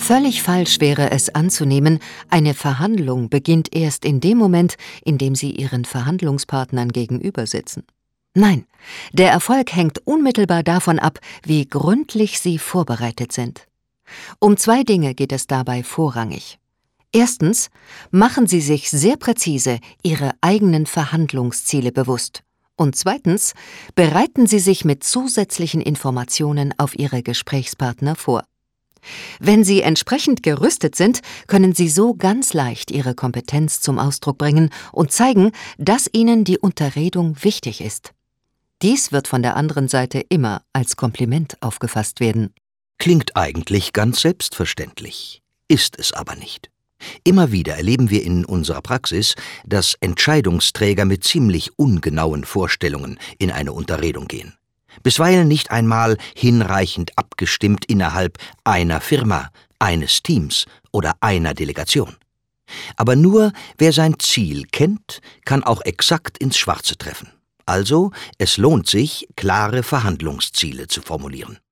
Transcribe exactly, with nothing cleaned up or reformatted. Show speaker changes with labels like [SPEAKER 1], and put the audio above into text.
[SPEAKER 1] Völlig falsch wäre es anzunehmen, eine Verhandlung beginnt erst in dem Moment, in dem Sie Ihren Verhandlungspartnern gegenüber sitzen. Nein, der Erfolg hängt unmittelbar davon ab, wie gründlich Sie vorbereitet sind. Um zwei Dinge geht es dabei vorrangig. Erstens, machen Sie sich sehr präzise Ihre eigenen Verhandlungsziele bewusst. Und zweitens, bereiten Sie sich mit zusätzlichen Informationen auf Ihre Gesprächspartner vor. Wenn Sie entsprechend gerüstet sind, können Sie so ganz leicht Ihre Kompetenz zum Ausdruck bringen und zeigen, dass Ihnen die Unterredung wichtig ist. Dies wird von der anderen Seite immer als Kompliment aufgefasst werden.
[SPEAKER 2] Klingt eigentlich ganz selbstverständlich, ist es aber nicht. Immer wieder erleben wir in unserer Praxis, dass Entscheidungsträger mit ziemlich ungenauen Vorstellungen in eine Unterredung gehen. Bisweilen nicht einmal hinreichend abgestimmt innerhalb einer Firma, eines Teams oder einer Delegation. Aber nur wer sein Ziel kennt, kann auch exakt ins Schwarze treffen. Also, es lohnt sich, klare Verhandlungsziele zu formulieren.